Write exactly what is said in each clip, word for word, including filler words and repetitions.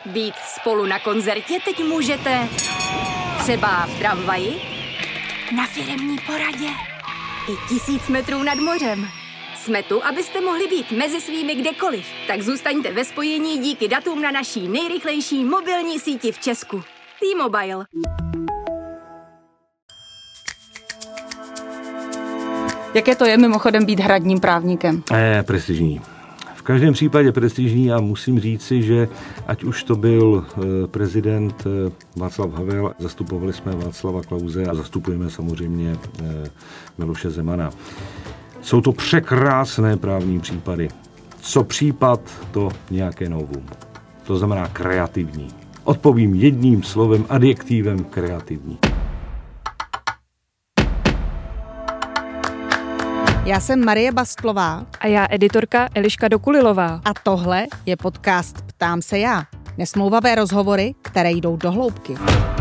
Být spolu na koncertě teď můžete třeba v tramvaji, na firemní poradě i tisíc metrů nad mořem. Jsme tu, abyste mohli být mezi svými kdekoliv. Tak zůstaňte ve spojení díky datům na naší nejrychlejší mobilní síti v Česku. T-Mobile. Jaké to je mimochodem být hradním právníkem? Eh, prestižní. V každém případě prestižní a musím říci, že ať už to byl prezident Václav Havel, zastupovali jsme Václava Klause a zastupujeme samozřejmě Miloše Zemana. Jsou to překrásné právní případy. Co případ, to nějaké novum. To znamená kreativní. Odpovím jedním slovem, adjektivem kreativní. Já jsem Marie Bastlová. A já editorka Eliška Dokulilová. A tohle je podcast Ptám se já. Nesmlouvavé rozhovory, které jdou do hloubky.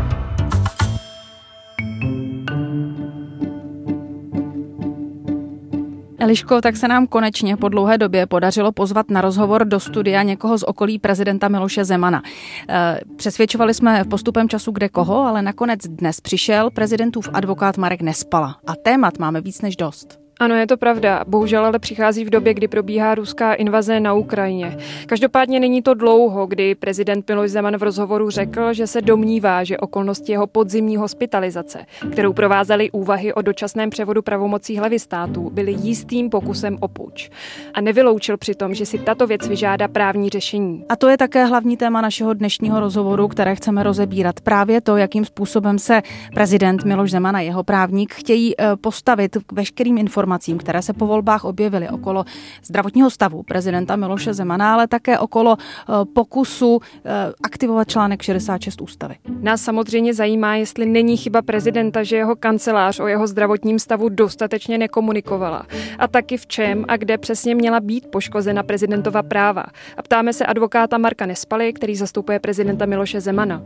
Eliško, tak se nám konečně po dlouhé době podařilo pozvat na rozhovor do studia někoho z okolí prezidenta Miloše Zemana. Přesvědčovali jsme postupem času kde koho, ale nakonec dnes přišel prezidentův advokát Marek Nespala. A témat máme víc než dost. Ano, je to pravda. Bohužel ale přichází v době, kdy probíhá ruská invaze na Ukrajině. Každopádně není to dlouho, kdy prezident Miloš Zeman v rozhovoru řekl, že se domnívá, že okolnosti jeho podzimní hospitalizace, kterou provázely úvahy o dočasném převodu pravomocí hlavy státu, byly jistým pokusem o puč. A nevyloučil přitom, že si tato věc vyžádá právní řešení. A to je také hlavní téma našeho dnešního rozhovoru, které chceme rozebírat. Právě to, jakým způsobem se prezident Miloš Zeman a jeho právník chtějí postavit k veškerým informacím, které se po volbách objevily okolo zdravotního stavu prezidenta Miloše Zemana, ale také okolo pokusu aktivovat článek šedesát šest ústavy. Nás samozřejmě zajímá, jestli není chyba prezidenta, že jeho kancelář o jeho zdravotním stavu dostatečně nekomunikovala. A taky v čem a kde přesně měla být poškozena prezidentova práva. A ptáme se advokáta Marka Nespaly, který zastupuje prezidenta Miloše Zemana.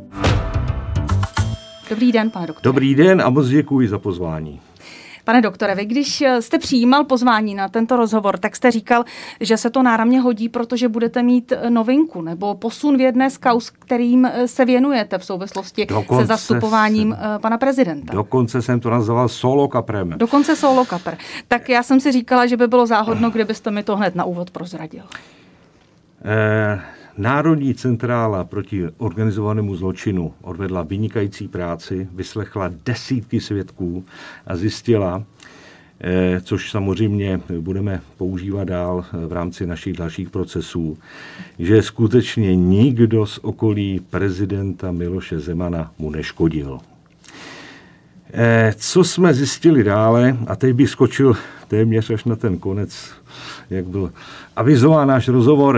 Dobrý den, pane doktore. Dobrý den a moc děkuji za pozvání. Pane doktore, vy když jste přijímal pozvání na tento rozhovor, tak jste říkal, že se to náramně hodí, protože budete mít novinku nebo posun v jedné z kauz, kterým se věnujete v souvislosti dokonce se zastupováním jsem, pana prezidenta. Dokonce jsem to nazval solo kaprem. Dokonce solo kapr. Tak já jsem si říkala, že by bylo záhodno, kdybyste mi to hned na úvod prozradil. Eh... Národní centrála proti organizovanému zločinu odvedla vynikající práci, vyslechla desítky svědků a zjistila, což samozřejmě budeme používat dál v rámci našich dalších procesů, že skutečně nikdo z okolí prezidenta Miloše Zemana mu neškodil. Co jsme zjistili dále, a teď bych skočil téměř až na ten konec, jak byl avizován náš rozhovor,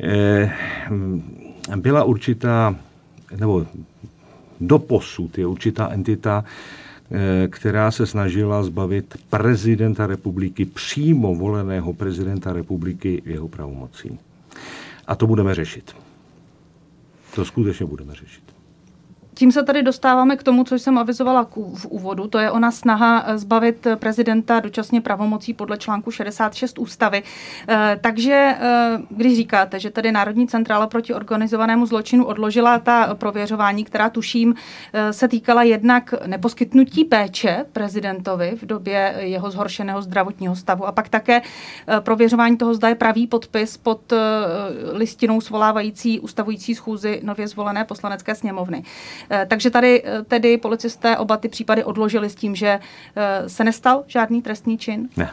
byla určitá, nebo doposud je určitá entita, která se snažila zbavit prezidenta republiky, přímo voleného prezidenta republiky, jeho pravomocí. A to budeme řešit. To skutečně budeme řešit. Tím se tady dostáváme k tomu, co jsem avizovala v úvodu. To je ona snaha zbavit prezidenta dočasně pravomocí podle článku šedesát šest ústavy. Takže když říkáte, že tady Národní centrála proti organizovanému zločinu odložila ta prověřování, která tuším se týkala jednak neposkytnutí péče prezidentovi v době jeho zhoršeného zdravotního stavu a pak také prověřování toho, zda je pravý podpis pod listinou svolávající ustavující schůzi nově zvolené poslanecké sněmovny. Takže tady tedy policisté oba ty případy odložili s tím, že se nestal žádný trestný čin? Ne.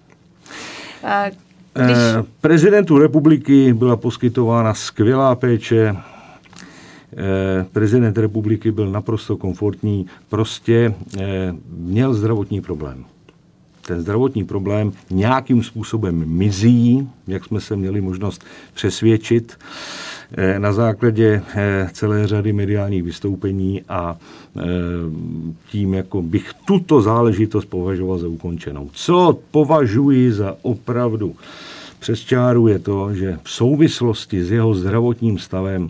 Když... Prezidentu republiky byla poskytována skvělá péče. Prezident republiky byl naprosto komfortní, prostě měl zdravotní problém. Ten zdravotní problém nějakým způsobem mizí, jak jsme se měli možnost přesvědčit na základě celé řady mediálních vystoupení a tím, jako bych tuto záležitost považoval za ukončenou. Co považuji za opravdu přes čáru je to, že v souvislosti s jeho zdravotním stavem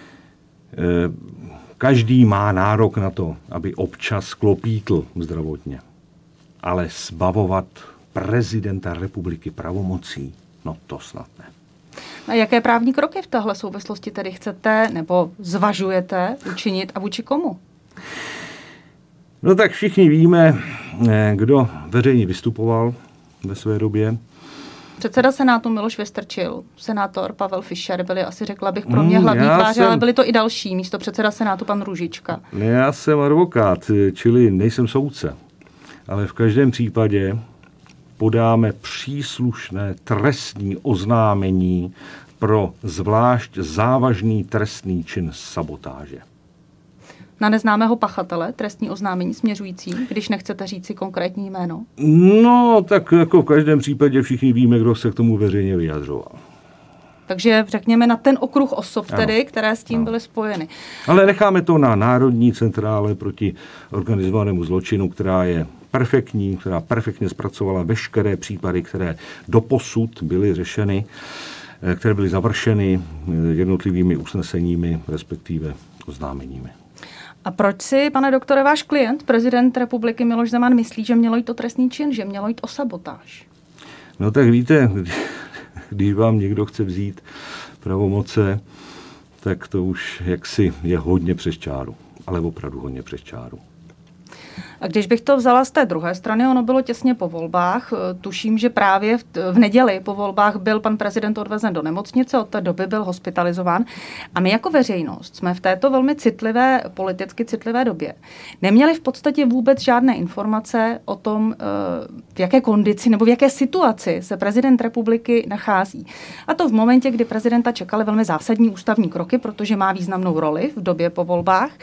každý má nárok na to, aby občas klopítl zdravotně. Ale zbavovat prezidenta republiky pravomocí, no to snad ne. A jaké právní kroky v téhle souvislosti tedy chcete nebo zvažujete učinit a vůči komu? No tak všichni víme, kdo veřejně vystupoval ve své době. Předseda Senátu Miloš Vystrčil, senátor Pavel Fischer, byli asi řekla bych pro mě hlavní mm, tváře, jsem... ale byli to i další, místo předseda Senátu pan Růžička. Já jsem advokát, čili nejsem soudce, ale v každém případě podáme příslušné trestní oznámení pro zvlášť závažný trestný čin sabotáže. Na neznámého pachatele trestní oznámení směřující, když nechcete říci konkrétní jméno? No, tak jako v každém případě všichni víme, kdo se k tomu veřejně vyjadřoval. Takže řekněme na ten okruh osob tedy, ano, které s tím ano. byly spojeny. Ale necháme to na Národní centrále proti organizovanému zločinu, která je perfektní, která perfektně zpracovala veškeré případy, které doposud byly řešeny, které byly završeny jednotlivými usneseními, respektive oznámeními. A proč si, pane doktore, váš klient, prezident republiky Miloš Zeman, myslí, že mělo jít o trestný čin, že mělo jít o sabotáž? No tak víte, když vám někdo chce vzít pravomoce, tak to už jaksi je hodně přes čáru, ale opravdu hodně přes čáru. A když bych to vzala z té druhé strany, ono bylo těsně po volbách. Tuším, že právě v, v neděli po volbách byl pan prezident odvezen do nemocnice, od té doby byl hospitalizován. A my jako veřejnost jsme v této velmi citlivé, politicky citlivé době neměli v podstatě vůbec žádné informace o tom, v jaké kondici nebo v jaké situaci se prezident republiky nachází. A to v momentě, kdy prezidenta čekaly velmi zásadní ústavní kroky, protože má významnou roli v době po volbách.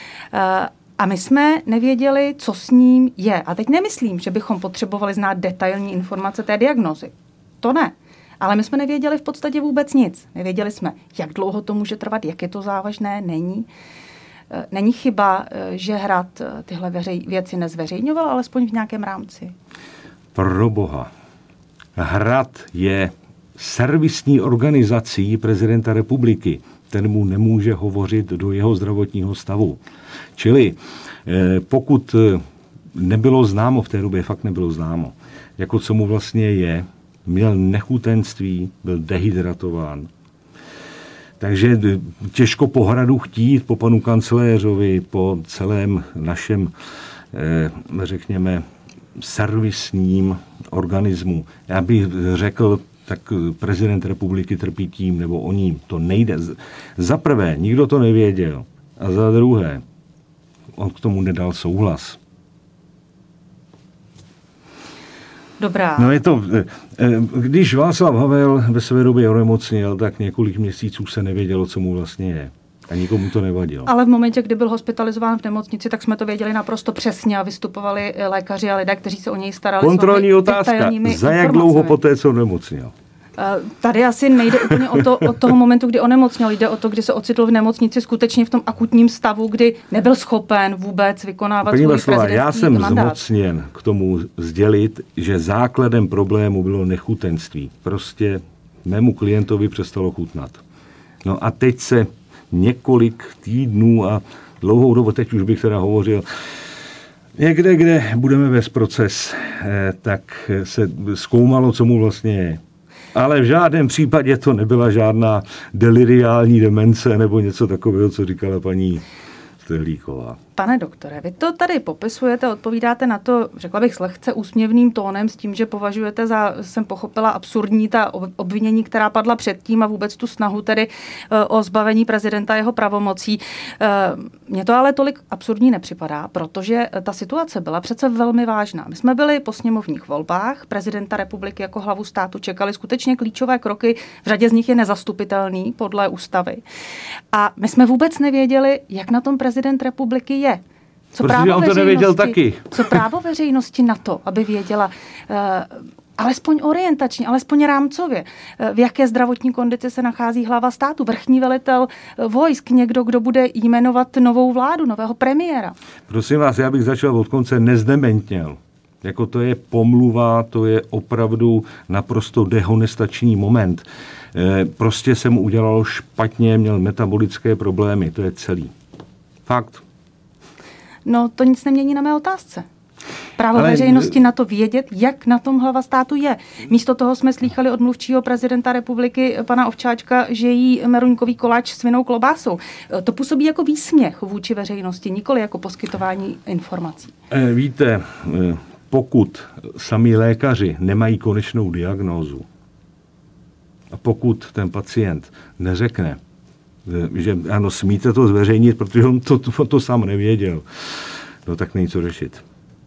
A my jsme nevěděli, co s ním je. A teď nemyslím, že bychom potřebovali znát detailní informace té diagnózy. To ne. Ale my jsme nevěděli v podstatě vůbec nic. Nevěděli jsme, jak dlouho to může trvat, jak je to závažné, není. Není chyba, že Hrad tyhle veřej, věci nezveřejňoval, alespoň v nějakém rámci. Pro boha. Hrad je servisní organizací prezidenta republiky. Ten mu nemůže hovořit do jeho zdravotního stavu. Čili pokud nebylo známo v té době, fakt nebylo známo, jako co mu vlastně je, měl nechutenství, byl dehydratován. Takže těžko po Hradu chtít, po panu kancléřovi, po celém našem, řekněme, servisním organismu. Já bych řekl, tak prezident republiky trpí tím, nebo o ním. To nejde. Za prvé, nikdo to nevěděl. A za druhé, on k tomu nedal souhlas. Dobrá. No je to, když Václav Havel ve své době onemocněl, tak několik měsíců se nevědělo, co mu vlastně je. A nikomu to nevadilo. Ale v momentě, kdy byl hospitalizován v nemocnici, tak jsme to věděli naprosto přesně a vystupovali lékaři a lidé, kteří se o něj starali. Kontrolní otázka. Za jak dlouho poté, co onemocněl? Tady asi nejde úplně o to, od toho momentu, kdy onemocněl. Jde o to, kdy se ocitl v nemocnici skutečně v tom akutním stavu, kdy nebyl schopen vůbec vykonávat svůj prezidentský Já jsem mandát. zmocněn k tomu sdělit, že základem problému bylo nechutenství. Prostě mému klientovi přestalo chutnat. No a teď se několik týdnů a dlouhou dobu, teď už bych teda hovořil, někde, kde budeme vést proces, tak se zkoumalo, co mu vlastně je. Ale v žádném případě to nebyla žádná deliriální demence nebo něco takového, co říkala paní Stehlíková. Pane doktore, vy to tady popisujete, odpovídáte na to, řekla bych, s lehce úsměvným tónem, s tím, že považujete za, jsem pochopila, absurdní ta obvinění, která padla předtím a vůbec tu snahu tedy o zbavení prezidenta jeho pravomocí. Mně to ale tolik absurdní nepřipadá, protože ta situace byla přece velmi vážná. My jsme byli po sněmovních volbách, prezidenta republiky jako hlavu státu čekali skutečně klíčové kroky, v řadě z nich je nezastupitelný podle ústavy. A my jsme vůbec nevěděli, jak na tom prezident republiky je. Co Protože on to nevěděl taky. Co právo veřejnosti na to, aby věděla uh, alespoň orientačně, alespoň rámcově, uh, v jaké zdravotní kondici se nachází hlava státu, vrchní velitel uh, vojsk, někdo, kdo bude jmenovat novou vládu, nového premiéra. Prosím vás, já bych začal od konce, nezdementněl. Jako to je pomluva, to je opravdu naprosto dehonestační moment. E, prostě se mu udělalo špatně, měl metabolické problémy, to je celý. Fakt. No, to nic nemění na mé otázce. Právo Ale... veřejnosti na to vědět, jak na tom hlava státu je. Místo toho jsme slýchali od mluvčího prezidenta republiky pana Ovčáčka, že jí meruňkový koláč s vinou klobásou. To působí jako výsměch vůči veřejnosti, nikoli jako poskytování informací. Víte, pokud sami lékaři nemají konečnou diagnózu a pokud ten pacient neřekne, že ano, smíte to zveřejnit, protože on to, to, to sám nevěděl, no tak není co řešit.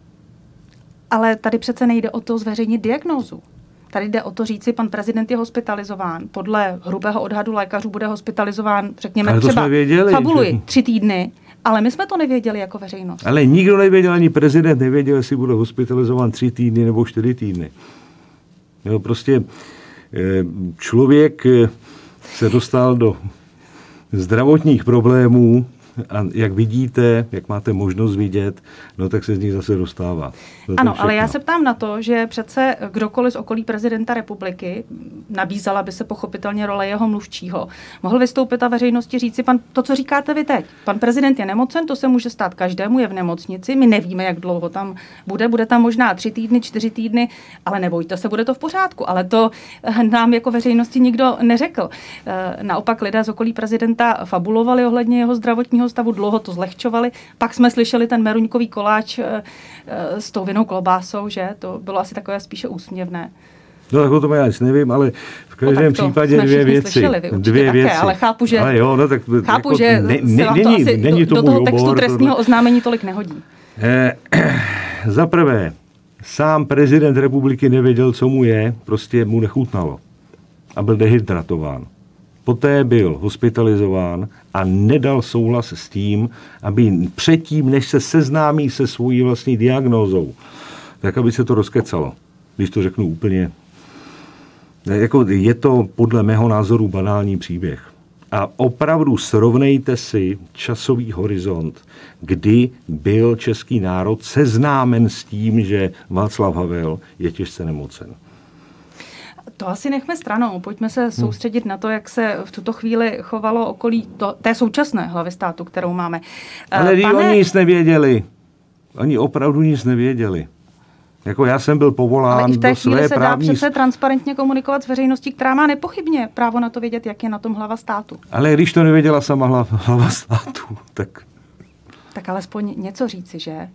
Ale tady přece nejde o to zveřejnit diagnózu. Tady jde o to říci, pan prezident je hospitalizován. Podle hrubého odhadu lékařů bude hospitalizován, řekněme třeba, věděli, fabuluji, že... tři týdny, ale my jsme to nevěděli jako veřejnost. Ale nikdo nevěděl, ani prezident nevěděl, jestli bude hospitalizován tři týdny nebo čtyři týdny. Jo, prostě člověk se dostal do zdravotních problémů a jak vidíte, jak máte možnost vidět, no tak se z nich zase dostává. Ano, ale já se ptám na to, že přece kdokoliv z okolí prezidenta republiky, nabízala by se pochopitelně role jeho mluvčího, mohl vystoupit a veřejnosti říci, pan, to, co říkáte vy teď, pan prezident je nemocen, to se může stát každému, je v nemocnici, my nevíme, jak dlouho tam bude, bude tam možná tři týdny, čtyři týdny, ale nebojte se, bude to v pořádku, ale to nám jako veřejnosti nikdo neřekl. Naopak lidé z okolí prezidenta fabulovali ohledně jeho zdravotního stavu, dlouho to zlehčovali, pak jsme slyšeli ten meruňkový koláč s tou vinou klobásou, že? To bylo asi takové spíše úsměvné. No tak o tom já nic nevím, ale v každém no, případě dvě věci. Slyšeli, dvě také, věci. Ale chápu, že, ale jo, no, tak, chápu, jako, že ne, se vám to není, asi není do, do toho textu obor, trestního tohle. Oznámení tolik nehodí. Eh, za prvé, sám prezident republiky nevěděl, co mu je, prostě mu nechutnalo a byl dehydratován. Poté byl hospitalizován a nedal souhlas s tím, aby předtím, než se seznámí se svojí vlastní diagnózou, tak aby se to rozkecalo. Když to řeknu úplně. Jako je to podle mého názoru banální příběh. A opravdu srovnejte si časový horizont, kdy byl český národ seznámen s tím, že Václav Havel je těžce nemocen. To asi nechme stranou. Pojďme se soustředit hmm. na to, jak se v tuto chvíli chovalo okolí to, té současné hlavy státu, kterou máme. Ale Pane... oni nic nevěděli. Oni opravdu nic nevěděli. Jako já jsem byl povolán ale i v té do chvíli své se právní... dá přece transparentně komunikovat s veřejností, která má nepochybně právo na to vědět, jak je na tom hlava státu. Ale když to nevěděla sama hlava, hlava státu, tak... Tak alespoň něco říci, že?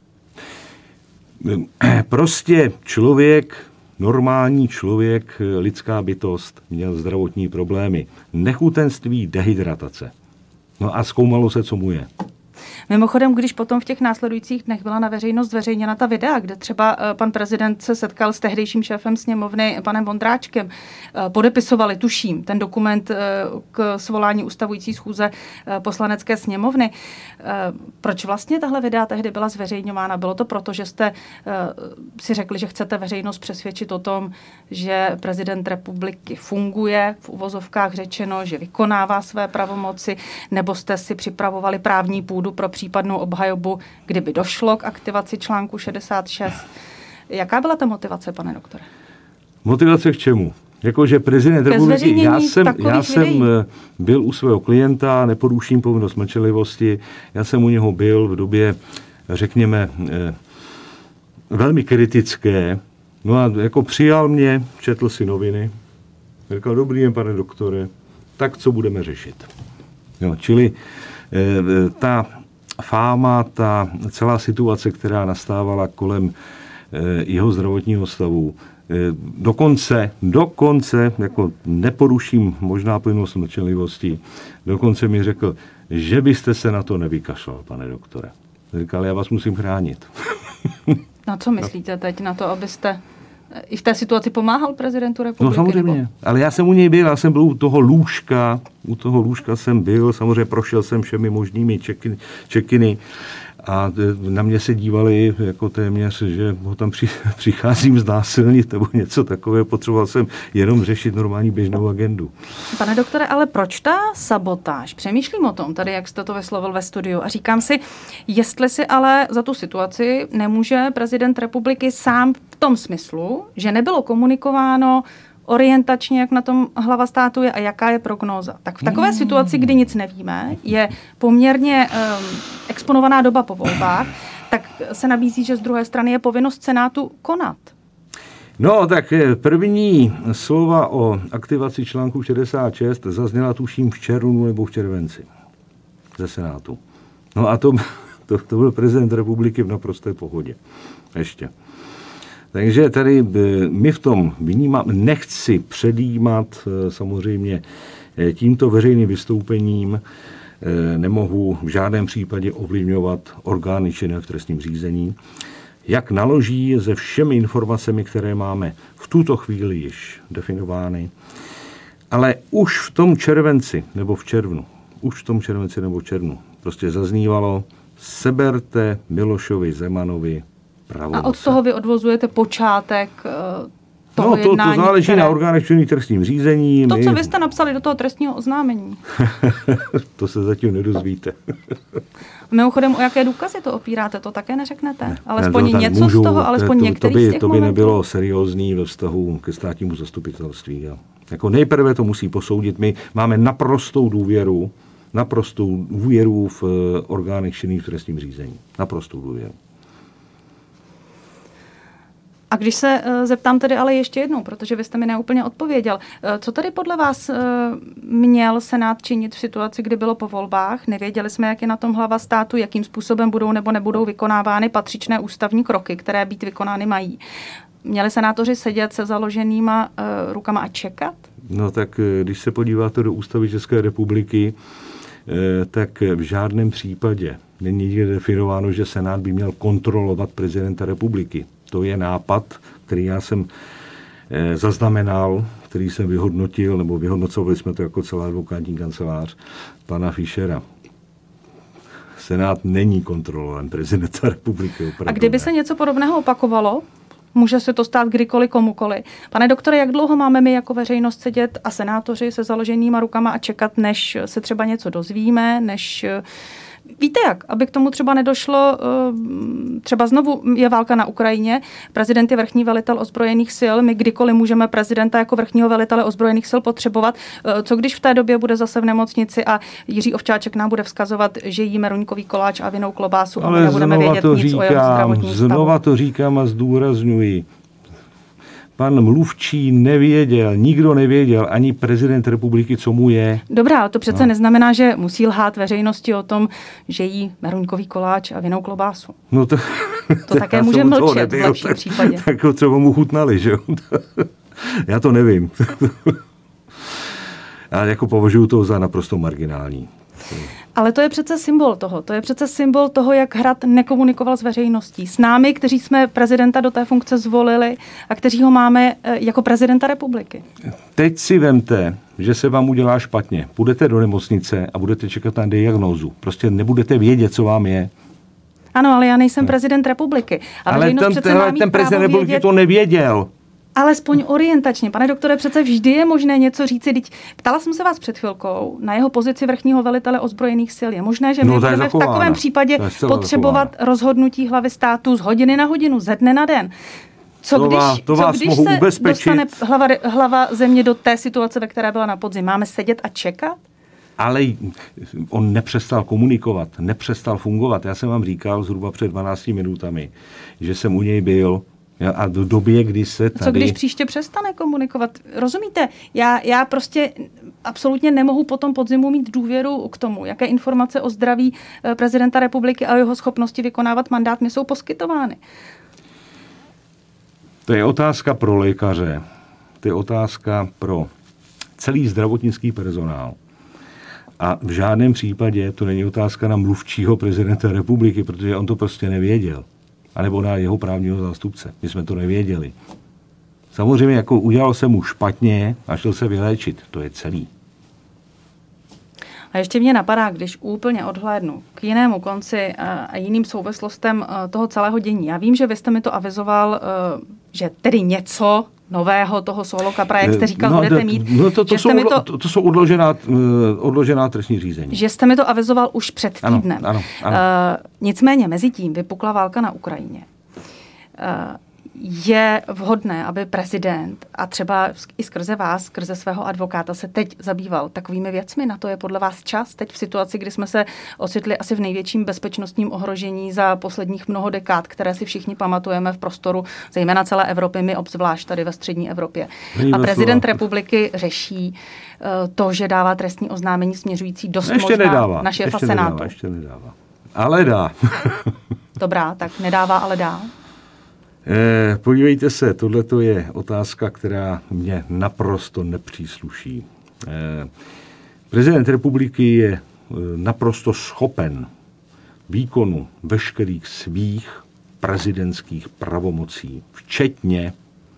Prostě člověk... Normální člověk, lidská bytost, měl zdravotní problémy. Nechutenství, dehydratace. No a zkoumalo se, co mu je. Mimochodem, když potom v těch následujících dnech byla na veřejnost zveřejněna ta videa, kde třeba pan prezident se setkal s tehdejším šéfem sněmovny, panem Vondráčkem, podepisovali, tuším, ten dokument k svolání ustavující schůze poslanecké sněmovny. Proč vlastně tahle videa tehdy byla zveřejňována? Bylo to proto, že jste si řekli, že chcete veřejnost přesvědčit o tom, že prezident republiky funguje, v uvozovkách řečeno, že vykonává své pravomoci, nebo jste si připravovali právní půdu pro případnou obhajobu, kdyby došlo k aktivaci článku šedesát šest. Jaká byla ta motivace, pane doktore? Motivace k čemu? Jakože prezident republiky, já jsem, já jsem byl u svého klienta, neporuším povinnost mlčenlivosti, já jsem u něho byl v době, řekněme, velmi kritické, no a jako přijal mě, četl si noviny, říkal, dobrý den, pane doktore, tak co budeme řešit? Jo, čili ta fáma, ta celá situace, která nastávala kolem jeho zdravotního stavu, dokonce, dokonce, jako neporuším možná povinnost mlčenlivosti, dokonce mi řekl, že byste se na to nevykašlal, pane doktore. Říkal, já vás musím chránit. Na co myslíte teď? Na to, abyste i v té situaci pomáhal prezidentu republiky? No samozřejmě, nebo? Ale já jsem u něj byl, já jsem byl u toho lůžka, u toho lůžka jsem byl, samozřejmě prošel jsem všemi možnými čekiny, čekiny a na mě se dívali jako téměř, že ho tam při, přicházím znásilnit nebo něco takového, potřeboval jsem jenom řešit normální běžnou agendu. Pane doktore, ale proč ta sabotáž? Přemýšlím o tom tady, jak jste to vyslovil ve studiu a říkám si, jestli si ale za tu situaci nemůže prezident republiky sám v tom smyslu, že nebylo komunikováno orientačně, jak na tom hlava státu je a jaká je prognóza. Tak v takové mm. situaci, kdy nic nevíme, je poměrně um, exponovaná doba po volbách, tak se nabízí, že z druhé strany je povinnost Senátu konat. No, tak první slova o aktivaci článku šedesát šest zazněla tuším v červnu nebo v červenci ze Senátu. No a to, to, to byl prezident republiky v naprosté pohodě. Ještě. Takže tady my v tom vnímáme, nechci předjímat samozřejmě tímto veřejným vystoupením, nemohu v žádném případě ovlivňovat orgány činné v trestním řízení, jak naloží se všemi informacemi, které máme v tuto chvíli již definovány. Ale už v tom červenci nebo v červnu, už v tom červenci nebo v červnu prostě zaznívalo, seberte Milošovi Zemanovi pravomoce. A od toho vy odvozujete počátek toho no, to, jednání, to záleží které... na orgánech činných trestním řízení. To, My... co vy jste napsali do toho trestního oznámení. To se zatím nedozvíte. Mimochodem, o jaké důkazy to opíráte, to také neřeknete? Ne, alespoň ne, něco můžu, z toho, alespoň to, některý to by, z těch To by momentů? nebylo seriózní ve vztahu ke státnímu zastupitelství. Jo. Jako nejprve to musí posoudit. My máme naprostou důvěru, naprostou důvěru v orgánech činných v trestním řízení. Naprostou důvěru. A když se uh, zeptám tedy ale ještě jednou, protože vy jste mi neúplně odpověděl, uh, co tady podle vás uh, měl Senát činit v situaci, kdy bylo po volbách? Nevěděli jsme, jak je na tom hlava státu, jakým způsobem budou nebo nebudou vykonávány patřičné ústavní kroky, které být vykonány mají. Měli senátoři sedět se založenýma uh, rukama a čekat? No tak když se podíváte do Ústavy České republiky, eh, tak v žádném případě není nikde definováno, že Senát by měl kontrolovat prezidenta republiky. To je nápad, který já jsem eh, zaznamenal, který jsem vyhodnotil, nebo vyhodnocovali jsme to jako celá advokátní kancelář pana Fischera. Senát není kontrolorem prezidenta republiky. A kdyby se něco podobného opakovalo, může se to stát kdykoliv komukoli. Pane doktore, jak dlouho máme my jako veřejnost sedět a senátoři se založenýma rukama a čekat, než se třeba něco dozvíme, než... Víte jak, aby k tomu třeba nedošlo, třeba znovu je válka na Ukrajině, prezident je vrchní velitel ozbrojených sil, my kdykoliv můžeme prezidenta jako vrchního velitele ozbrojených sil potřebovat. Co když v té době bude zase v nemocnici a Jiří Ovčáček nám bude vzkazovat, že jíme ruňkový koláč a vinou klobásu a my nebudeme vědět nic říkám, o jeho zdravotním stavu. Znova to říkám a zdůrazňuji. Pan mluvčí nevěděl, nikdo nevěděl, ani prezident republiky, co mu je. Dobrá, ale to přece no. neznamená, že musí lhát veřejnosti o tom, že jí meruňkový koláč a vinou klobásu. No to, to také může mlčet v lepším tak, případě. Tak ho třeba mu chutnali, že jo? Já to nevím. Já jako považuji to za naprosto marginální. Ale to je přece symbol toho. To je přece symbol toho, jak Hrad nekomunikoval s veřejností. S námi, kteří jsme prezidenta do té funkce zvolili a kteří ho máme jako prezidenta republiky. Teď si vemte, že se vám udělá špatně. Půjdete do nemocnice a budete čekat na diagnózu. Prostě nebudete vědět, co vám je. Ano, ale já nejsem prezident republiky. A ale ten, ten, ten prezident republiky vědět... to nevěděl. Alespoň orientačně. Pane doktore, přece vždy je možné něco říci. Teď ptala jsem se vás před chvilkou na jeho pozici vrchního velitele ozbrojených sil. Je možné, že my no, budeme v takovém případě potřebovat zachována. rozhodnutí hlavy státu z hodiny na hodinu, ze dne na den. Co to když, vás, to co vás když mohu se ubezpečit. dostane hlava, hlava země do té situace, ve které byla na podzim? Máme sedět a čekat? Ale on nepřestal komunikovat, nepřestal fungovat. Já jsem vám říkal zhruba před dvanácti minutami, že jsem u něj byl. A do době, kdy se tady... Co když příště přestane komunikovat? Rozumíte? Já, já prostě absolutně nemohu po tom podzimu mít důvěru k tomu, jaké informace o zdraví prezidenta republiky a jeho schopnosti vykonávat mandát mi jsou poskytovány. To je otázka pro lékaře. To je otázka pro celý zdravotnický personál. A v žádném případě to není otázka na mluvčího prezidenta republiky, protože on to prostě nevěděl. A nebo na jeho právního zástupce. My jsme to nevěděli. Samozřejmě, jako udělal se mu špatně a šel se vyléčit. To je celý. A ještě mě napadá, když úplně odhlédnu k jinému konci a jiným souvislostem toho celého dění. Já vím, že vy jste mi to avizoval, že tedy něco nového toho Solo Capra, jak jste říkal, no, budete mít. No to, to, že jsou, mi to, to, to jsou odložená, odložená trestní řízení. Že jste mi to avizoval už před týdnem. Ano, ano, ano. Uh, nicméně mezi tím vypukla válka na Ukrajině. Uh, je vhodné, aby prezident a třeba i skrze vás, skrze svého advokáta se teď zabýval takovými věcmi? Na to je podle vás čas teď v situaci, kdy jsme se ocitli asi v největším bezpečnostním ohrožení za posledních mnoho dekád, které si všichni pamatujeme v prostoru, zejména celé Evropy, my obzvlášť tady ve střední Evropě. A prezident republiky řeší to, že dává trestní oznámení směřující dost ještě možná nedává, na šéfa ještě Senátu. Nedává, ještě nedává. Ale dá. Dobrá, tak nedává, ale dá. Eh, podívejte se, tohle je otázka, která mě naprosto nepřísluší. Eh, prezident republiky je naprosto schopen výkonu veškerých svých prezidentských pravomocí, včetně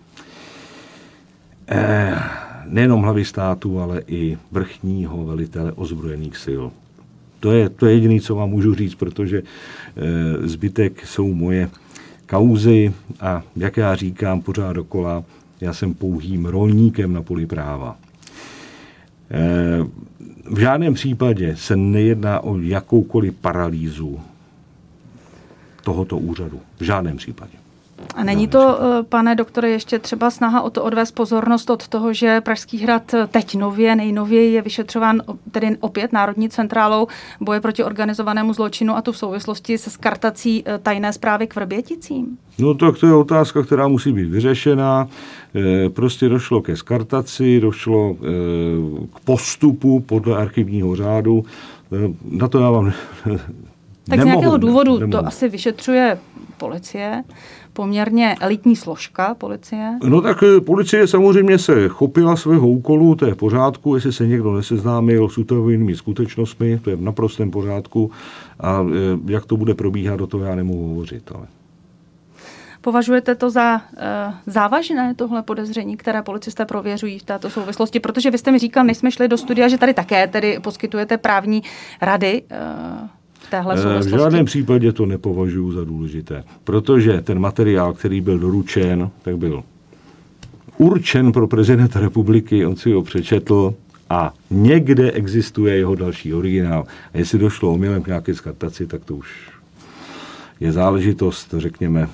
eh, nejenom hlavy státu, ale i vrchního velitele ozbrojených sil. To je, to je jediné, co vám můžu říct, protože e, zbytek jsou moje kauzy a jak já říkám pořád dokola, já jsem pouhým rolníkem na poli práva. E, v žádném případě se nejedná o jakoukoliv paralýzu tohoto úřadu. V žádném případě. A není to, pane doktore, ještě třeba snaha o to odvést pozornost od toho, že Pražský hrad teď nově, nejnověji je vyšetřován tedy opět Národní centrálou boje proti organizovanému zločinu a tu v souvislosti se skartací tajné správy k Vrběticím? No tak to je otázka, která musí být vyřešená. Prostě došlo ke skartaci, došlo k postupu podle archivního řádu. Na to já vám tak nemohu, z nějakého důvodu nemohu. To asi vyšetřuje policie, poměrně elitní složka policie. No tak policie samozřejmě se chopila svého úkolu, to je v pořádku, jestli se někdo neseznámil s utajovanými skutečnostmi, to je v naprostém pořádku a jak to bude probíhat, do toho já nemohu hovořit. Ale... Považujete to za uh, závažné, tohle podezření, které policisté prověřují v této souvislosti? Protože vy jste mi říkal, než jsme šli do studia, že tady také tedy poskytujete právní rady uh, v téhle souvislosti. V žádném případě to nepovažuji za důležité, protože ten materiál, který byl doručen, tak byl určen pro prezidenta republiky, on si ho přečetl a někde existuje jeho další originál. A jestli došlo omylem k nějaké skartaci, tak to už je záležitost, řekněme,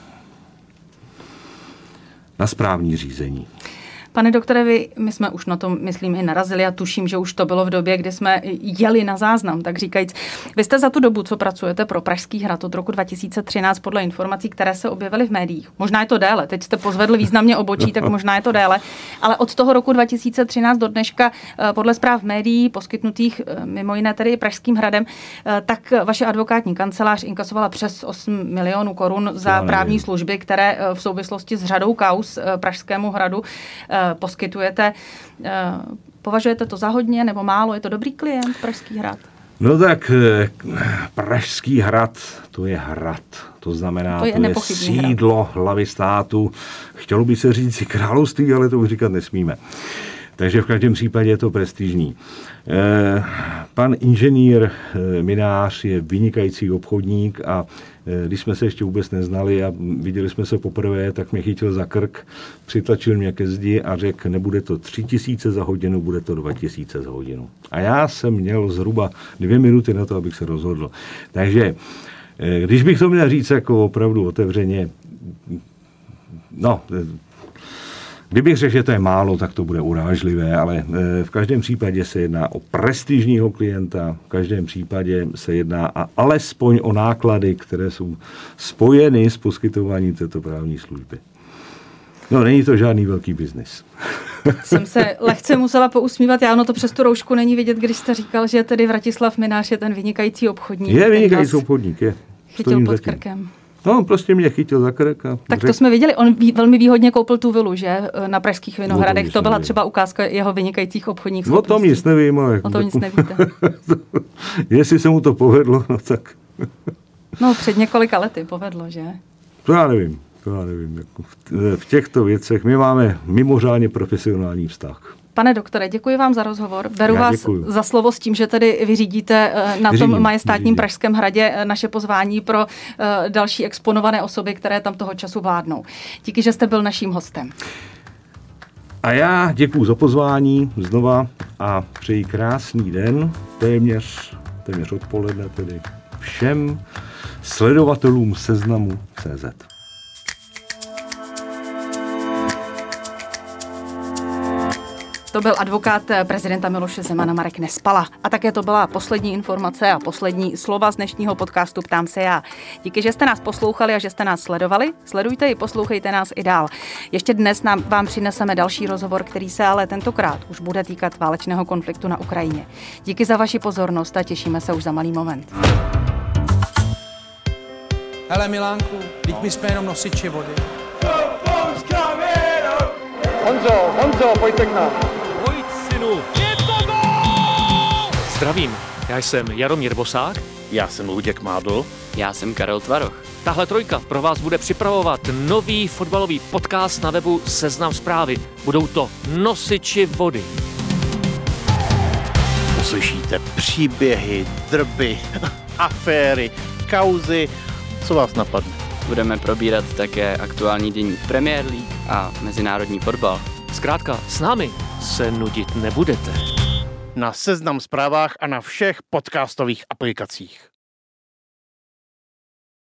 na správní řízení. Pane doktore, vy, my jsme už na tom, myslím, i narazili a tuším, že už to bylo v době, kdy jsme jeli na záznam, tak říkajíc. Vy jste za tu dobu, co pracujete pro Pražský hrad od roku dva tisíce třináct, podle informací, které se objevily v médiích. Možná je to déle, teď jste pozvedl významně obočí, tak možná je to déle, ale od toho roku dva tisíce třináct do dneška, podle zpráv médií, poskytnutých mimo jiné tedy i Pražským hradem, tak vaše advokátní kancelář inkasovala přes osm milionů korun za právní služby, které v souvislosti s řadou kauz Pražskému hradu poskytujete. Považujete to za hodně nebo málo? Je to dobrý klient Pražský hrad? No tak Pražský hrad, to je hrad. To znamená, to je, to je sídlo hrad. Hlavy státu. Chtělo by se říct si království, ale to už říkat nesmíme. Takže v každém případě je to prestižní. Pan inženýr Minář je vynikající obchodník a když jsme se ještě vůbec neznali a viděli jsme se poprvé, tak mě chytil za krk, přitlačil mě ke zdi a řekl, nebude to tři tisíce za hodinu, bude to dva tisíce za hodinu. A já jsem měl zhruba dvě minuty na to, abych se rozhodl. Takže když bych to měl říct jako opravdu otevřeně, no... Kdybych řekl, že to je málo, tak to bude urážlivé, ale v každém případě se jedná o prestižního klienta, v každém případě se jedná a alespoň o náklady, které jsou spojeny s poskytováním této právní služby. No, není to žádný velký biznis. Jsem se lehce musela pousmívat, já ono to přes tu roušku není vidět, když jste říkal, že tedy Vratislav Minář je ten vynikající obchodník. Je vynikající obchodník, je. Chytil pod krkem. No, prostě mě chytil za krk. A tak řek... to jsme viděli. On ví, velmi výhodně koupil tu vilu, že? Na Pražských Vinohradech. No, to, to byla nevím. Třeba ukázka jeho vynikajících obchodních schopností. O tom nic nevím, ale... O tom nic nevíte. Jestli se mu to povedlo, no tak... no, před několika lety povedlo, že? To já nevím. To já nevím. V těchto věcech my máme mimořádně profesionální vztah. Pane doktore, děkuji vám za rozhovor. Beru Já vás děkuju. za slovo s tím, že tedy vyřídíte na vyřídím, tom majestátním vyřídím. Pražském hradě naše pozvání pro další exponované osoby, které tam toho času vládnou. Díky, že jste byl naším hostem. A já děkuji za pozvání znova a přeji krásný den, téměř, téměř odpoledne tedy všem sledovatelům Seznamu tečka cé zet. byl advokát prezidenta Miloše Zemana Marek Nespala. A také to byla poslední informace a poslední slova z dnešního podcastu Ptám se já. Díky, že jste nás poslouchali a že jste nás sledovali. Sledujte i poslouchejte nás i dál. Ještě dnes nám, vám přineseme další rozhovor, který se ale tentokrát už bude týkat válečného konfliktu na Ukrajině. Díky za vaši pozornost a těšíme se už za malý moment. Hele Milánku, teď my jsme jenom nosiči vody. Honzo, Honzo, pojďte k nám. Pojď, synu. Je to gól! Zdravím, já jsem Jaromír Bosák. Já jsem Luděk Mádl. Já jsem Karel Tvaroch. Tahle trojka pro vás bude připravovat nový fotbalový podcast na webu Seznam Zprávy. Budou to nosiči vody. Uslyšíte příběhy, drby, aféry, kauzy, co vás napadne. Budeme probírat také aktuální dění v Premier League a mezinárodní fotbal. Zkrátka, s námi se nudit nebudete. Na Seznam Zprávách a na všech podcastových aplikacích.